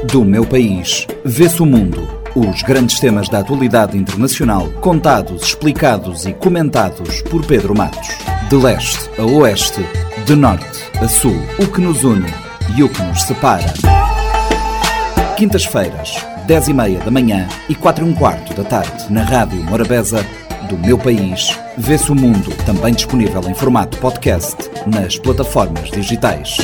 Do Meu País, vê-se o mundo. Os grandes temas da atualidade internacional, contados, explicados e comentados por Pedro Matos. De leste a oeste, de norte a sul, o que nos une e o que nos separa. Quintas-feiras, 10h30 da manhã e 4h15 da tarde, na Rádio Morabeza. Do Meu País, vê-se o mundo, também disponível em formato podcast nas plataformas digitais.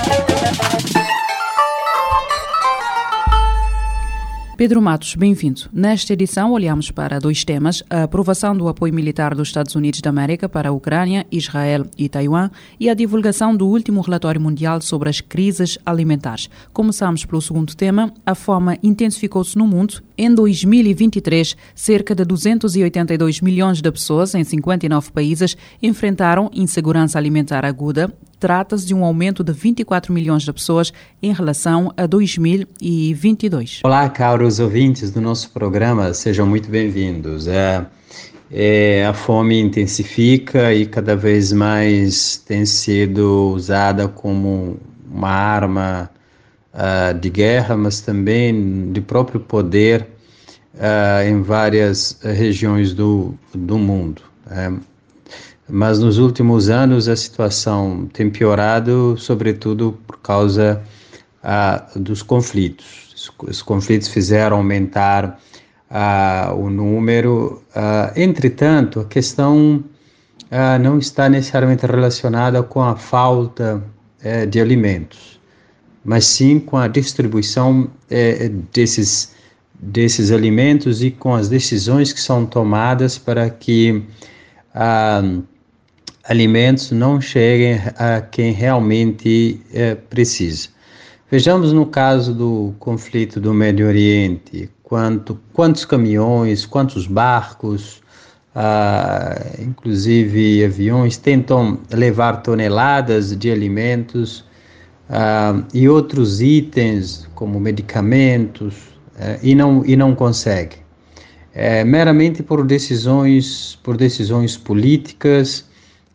Pedro Matos, bem-vindo. Nesta edição olhamos para dois temas: a aprovação do apoio militar dos Estados Unidos da América para a Ucrânia, Israel e Taiwan e a divulgação do último relatório mundial sobre as crises alimentares. Começamos pelo segundo tema. A fome intensificou-se no mundo. Em 2023, cerca de 282 milhões de pessoas em 59 países enfrentaram insegurança alimentar aguda. Trata-se de um aumento de 24 milhões de pessoas em relação a 2022. Olá, caros ouvintes do nosso programa, sejam muito bem-vindos. A fome intensifica e cada vez mais tem sido usada como uma arma de guerra, mas também de próprio poder em várias regiões do mundo. Mas nos últimos anos a situação tem piorado, sobretudo por causa dos conflitos. Os conflitos fizeram aumentar o número. Entretanto, a questão não está necessariamente relacionada com a falta de alimentos, mas sim com a distribuição desses alimentos e com as decisões que são tomadas para que alimentos não cheguem a quem realmente precisa. Vejamos no caso do conflito do Médio Oriente, quantos caminhões, quantos barcos, inclusive aviões, tentam levar toneladas de alimentos e outros itens como medicamentos e não conseguem. Meramente por decisões políticas,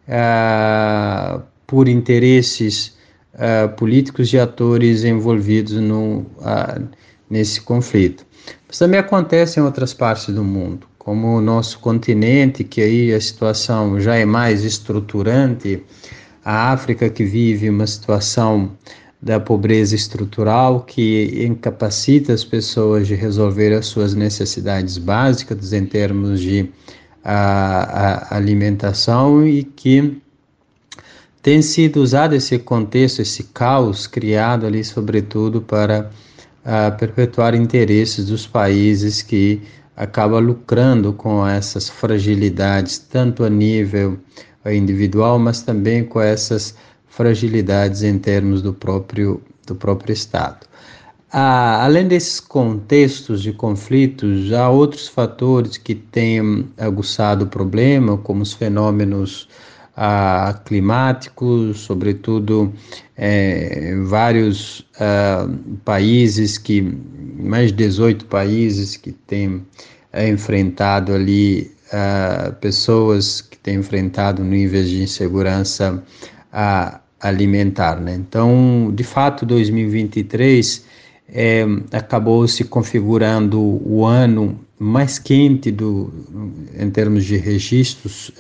por interesses políticos de atores envolvidos nesse conflito. Mas também acontece em outras partes do mundo, como o nosso continente, que aí a situação já é mais estruturante, a África, que vive uma situação da pobreza estrutural que incapacita as pessoas de resolver as suas necessidades básicas em termos de alimentação, e que tem sido usado esse contexto, esse caos criado ali, sobretudo para perpetuar interesses dos países que acabam lucrando com essas fragilidades, tanto a nível individual, mas também com essas fragilidades em termos do próprio Estado. Além desses contextos de conflitos, há outros fatores que têm aguçado o problema, como os fenômenos climáticos, sobretudo vários países, mais de 18 países que têm enfrentado ali, pessoas que têm enfrentado níveis de insegurança alimentar, né? Então, de fato, 2023 acabou se configurando o ano mais quente em termos de registros,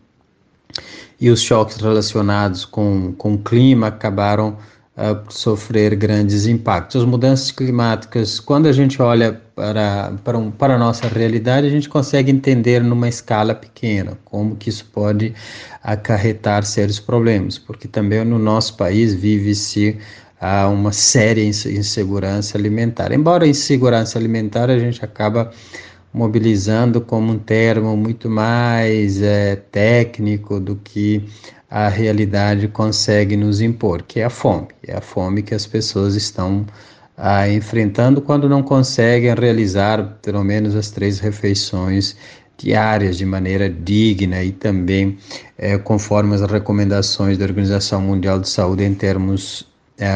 e os choques relacionados com o clima acabaram por sofrer grandes impactos. As mudanças climáticas, quando a gente olha para a nossa realidade, a gente consegue entender numa escala pequena como que isso pode acarretar sérios problemas, porque também no nosso país vive-se uma séria insegurança alimentar. Embora a insegurança alimentar a gente acaba mobilizando como um termo muito mais técnico do que a realidade consegue nos impor, que é a fome. É a fome que as pessoas estão enfrentando quando não conseguem realizar pelo menos as 3 refeições diárias de maneira digna e também conforme as recomendações da Organização Mundial de Saúde em termos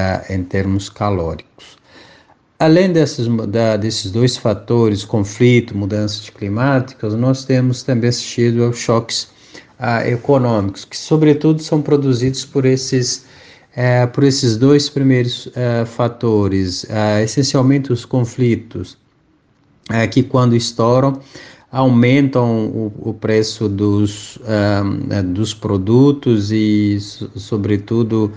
calóricos. Além desses dois fatores, conflito, mudanças climáticas, nós temos também assistido aos choques econômicos, que sobretudo são produzidos por esses por esses dois primeiros fatores, essencialmente os conflitos, que quando estouram, aumentam o preço dos produtos e, sobretudo,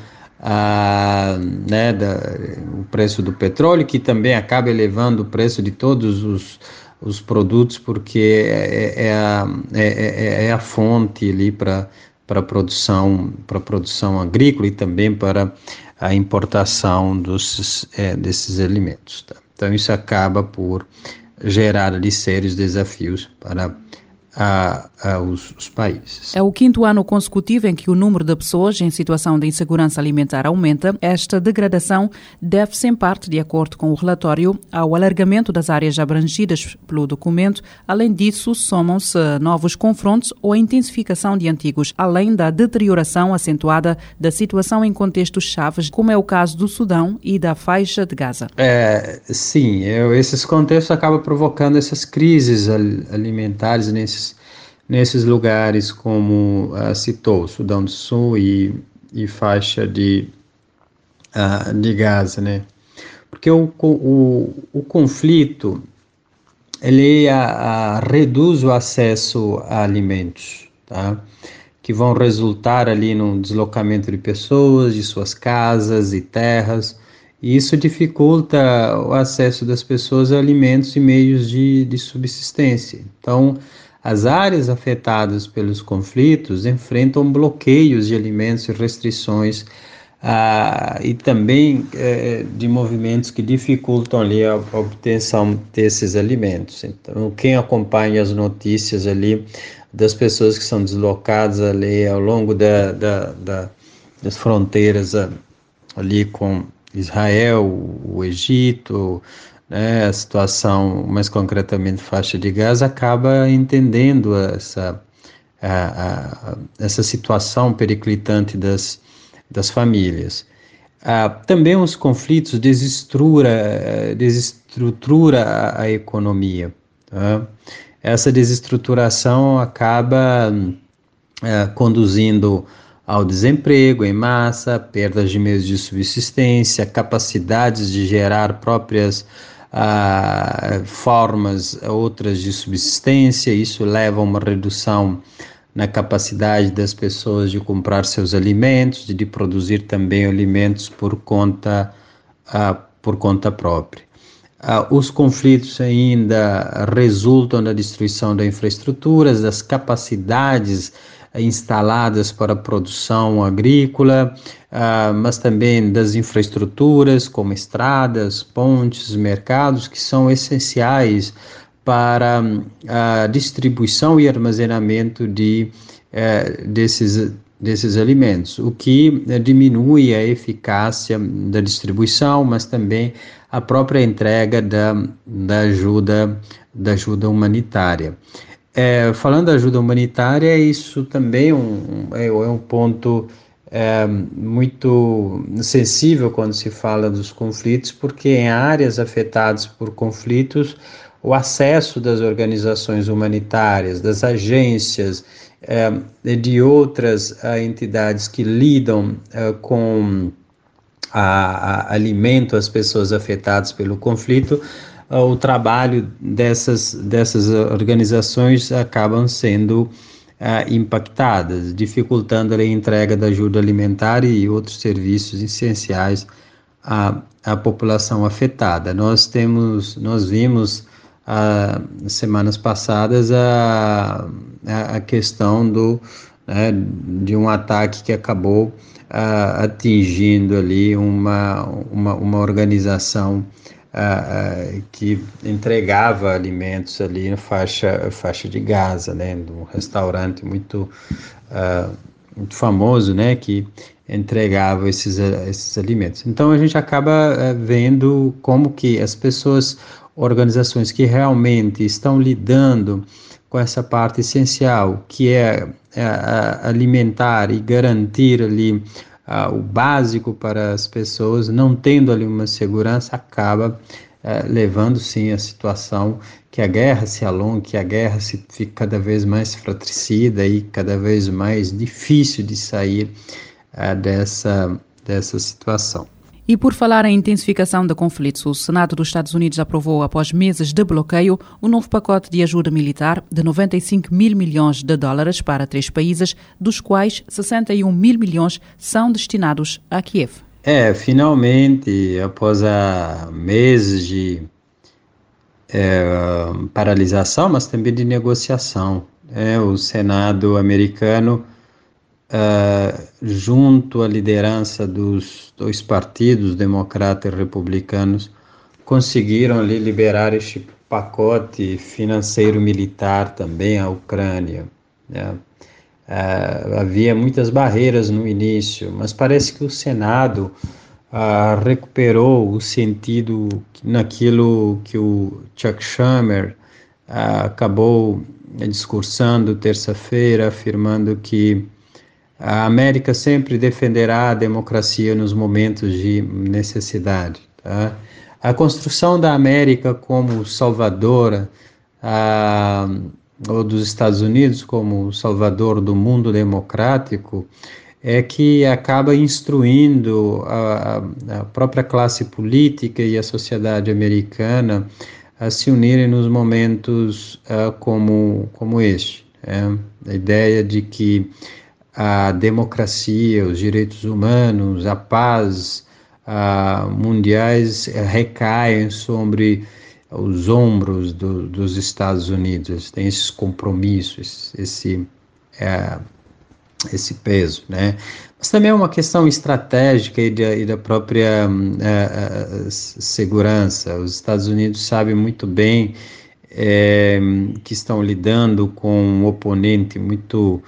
o preço do petróleo, que também acaba elevando o preço de todos os produtos, porque é a fonte ali para a produção agrícola e também para a importação desses alimentos. Tá? Então, isso acaba por gerar ali sérios desafios para os países. É o 5º ano consecutivo em que o número de pessoas em situação de insegurança alimentar aumenta. Esta degradação deve-se, em parte, de acordo com o relatório, ao alargamento das áreas abrangidas pelo documento. Além disso, somam-se novos confrontos ou a intensificação de antigos, além da deterioração acentuada da situação em contextos chaves, como é o caso do Sudão e da faixa de Gaza. Sim, esses contextos acabam provocando essas crises alimentares nesses lugares, como citou, Sudão do Sul e faixa de Gaza, né? Porque o conflito, ele reduz o acesso a alimentos, tá? Que vão resultar ali no deslocamento de pessoas, de suas casas e terras, e isso dificulta o acesso das pessoas a alimentos e meios de subsistência. Então, as áreas afetadas pelos conflitos enfrentam bloqueios de alimentos e restrições e também de movimentos que dificultam ali a obtenção desses alimentos. Então, quem acompanha as notícias ali das pessoas que são deslocadas ali ao longo das fronteiras ali com Israel, o Egito, né, a situação, mais concretamente, faixa de Gaza, acaba entendendo essa situação periclitante das famílias. Também os conflitos desestrutura a economia. Tá? Essa desestruturação acaba conduzindo ao desemprego em massa, perdas de meios de subsistência, capacidades de gerar próprias formas outras de subsistência. Isso leva a uma redução na capacidade das pessoas de comprar seus alimentos, de produzir também alimentos por conta própria. Os conflitos ainda resultam na destruição da infraestrutura, das capacidades instaladas para a produção agrícola, mas também das infraestruturas como estradas, pontes, mercados, que são essenciais para a distribuição e armazenamento desses alimentos, o que diminui a eficácia da distribuição, mas também a própria entrega da ajuda humanitária. Falando da ajuda humanitária, isso também é um ponto muito sensível quando se fala dos conflitos, porque em áreas afetadas por conflitos, o acesso das organizações humanitárias, das agências e de outras entidades que lidam com alimento às pessoas afetadas pelo conflito, o trabalho dessas organizações acabam sendo impactadas, dificultando a entrega da ajuda alimentar e outros serviços essenciais à população afetada. Nós vimos semanas passadas a questão de um ataque que acabou atingindo ali uma organização que entregava alimentos ali na faixa de Gaza, né, de um restaurante muito famoso, né, que entregava esses alimentos. Então a gente acaba vendo como que as pessoas, organizações que realmente estão lidando com essa parte essencial, que é alimentar e garantir ali o básico para as pessoas, não tendo ali uma segurança, acaba levando sim a situação que a guerra se alonga, que a guerra fica cada vez mais fratricida e cada vez mais difícil de sair dessa situação. E por falar em intensificação de conflitos, o Senado dos Estados Unidos aprovou, após meses de bloqueio, um novo pacote de ajuda militar de 95 mil milhões de dólares para 3 países, dos quais 61 mil milhões são destinados a Kiev. Finalmente, após meses de paralisação, mas também de negociação, o Senado americano, junto à liderança dos 2 partidos, democratas e republicanos, conseguiram ali liberar este pacote financeiro militar também à Ucrânia, né? Havia muitas barreiras no início, mas parece que o Senado recuperou o sentido naquilo que o Chuck Schumer acabou discursando terça-feira, afirmando que a América sempre defenderá a democracia nos momentos de necessidade. Tá? A construção da América como salvadora, ou dos Estados Unidos como salvador do mundo democrático, é que acaba instruindo a própria classe política e a sociedade americana a se unirem nos momentos como este. A ideia de que a democracia, os direitos humanos, a paz mundiais recaem sobre os ombros dos Estados Unidos. Eles têm esses compromissos, esse peso, né? Mas também é uma questão estratégica e da própria segurança. Os Estados Unidos sabem muito bem que estão lidando com um oponente muito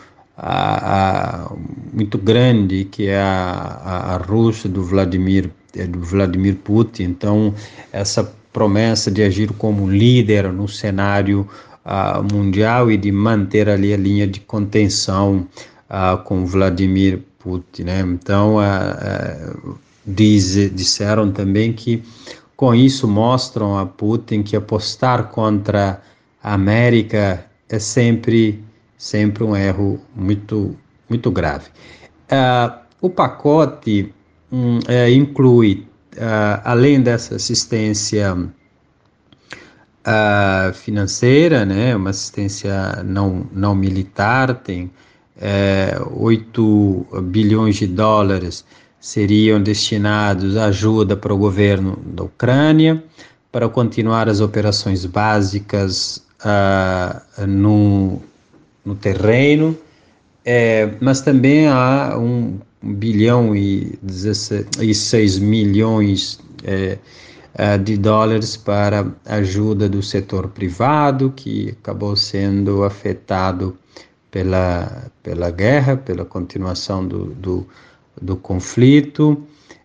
grande, que é a Rússia do Vladimir Putin. Então, essa promessa de agir como líder no cenário mundial e de manter ali a linha de contenção com Vladimir Putin, né? Então, disseram também que com isso mostram a Putin que apostar contra a América é sempre um erro muito, muito grave. O pacote inclui, além dessa assistência financeira, né, uma assistência não militar, tem 8 bilhões de dólares seriam destinados à ajuda para o governo da Ucrânia, para continuar as operações básicas no terreno, mas também há 1 bilhão e 16 milhões de dólares para ajuda do setor privado, que acabou sendo afetado pela guerra, pela continuação do conflito,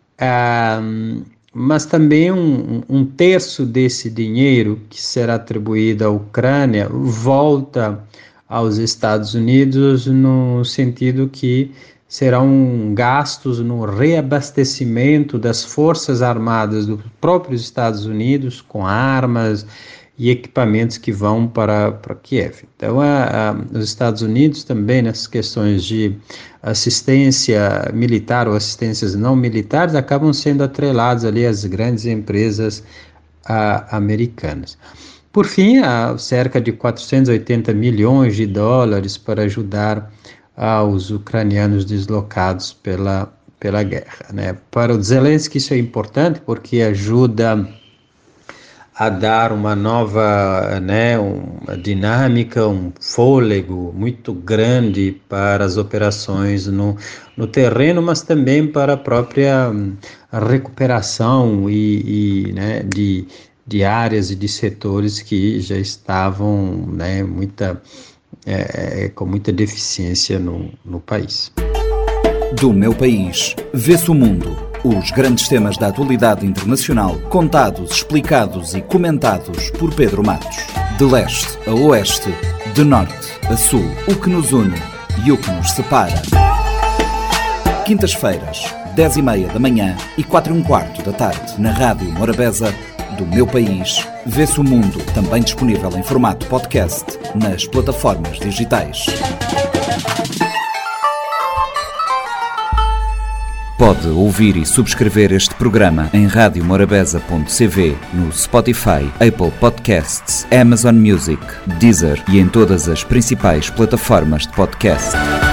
mas também um terço desse dinheiro que será atribuído à Ucrânia volta aos Estados Unidos, no sentido que serão gastos no reabastecimento das forças armadas dos próprios Estados Unidos com armas e equipamentos que vão para Kiev. Então, os Estados Unidos também, nessas questões de assistência militar ou assistências não militares, acabam sendo atrelados ali às grandes empresas americanas. Por fim, há cerca de 480 milhões de dólares para ajudar aos ucranianos deslocados pela guerra, né? Para o Zelensky isso é importante porque ajuda a dar uma nova, né, uma dinâmica, um fôlego muito grande para as operações no terreno, mas também para a própria recuperação né, de áreas e de setores que já estavam, né, com muita deficiência no país. Do Meu País, vê-se o mundo. Os grandes temas da atualidade internacional, contados, explicados e comentados por Pedro Matos. De leste a oeste, de norte a sul, o que nos une e o que nos separa. Quintas-feiras, 10h30 da manhã e 4h15 da tarde, na Rádio Morabeza. Do Meu País, vê-se o mundo, também disponível em formato podcast nas plataformas digitais. Pode ouvir e subscrever este programa em radiomorabeza.cv, no Spotify, Apple Podcasts, Amazon Music, Deezer e em todas as principais plataformas de podcast.